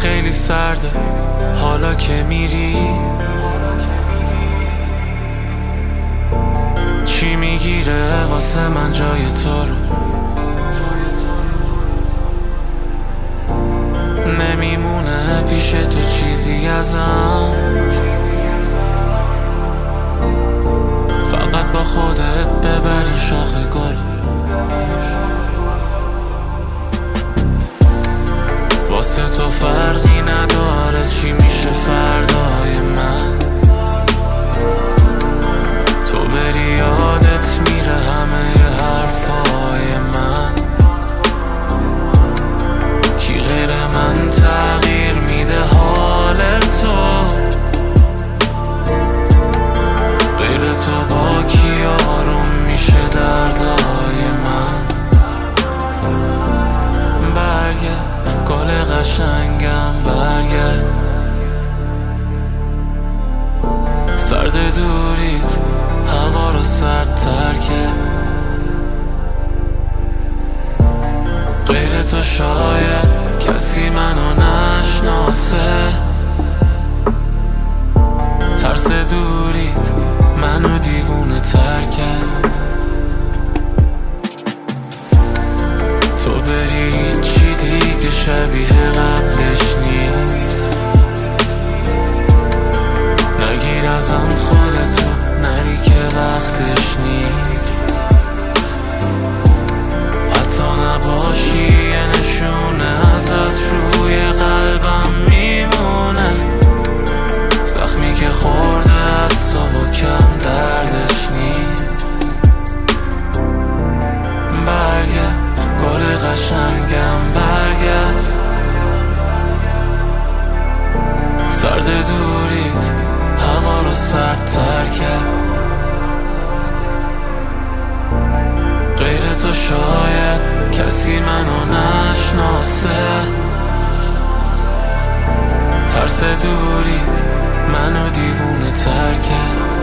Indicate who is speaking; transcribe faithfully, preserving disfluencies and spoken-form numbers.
Speaker 1: خیلی سرده حالا که میری، چی میگیره واسه من جای تو رو؟ نمیمونه پیش تو چیزی ازم، فقط با خودت ببری شاخ گل. واسه تو فرقی نداره چی میشه فردای من، تو بری یادت میره همه حرفای من. کی غیر من تغییر میده حال تو؟ غیر تو با کی آروم میشه دردای من؟ برگرد گل قشنگم، برگرد سرد دوریت هوا رو سرد تر کرد. غیر تو شاید کسی منو نشناسه، ترس دوریت منو دیوونه تر کرد. تو بری چی دیگه شبیه قبلش نیست، نگیر ازم خودتو نری که وقتش نیست. حتی نباشی یه نشونه ازت روی قلبم میمونه، زخمی که خورده از تو و کم دردش نیست. برگرد گل قشنگم، برگرد سرد دوریت هوا رو سرد تر کرد. غیر تو شاید کسی منو نشناسه، ترس دوریت منو دیوونه تر کرد.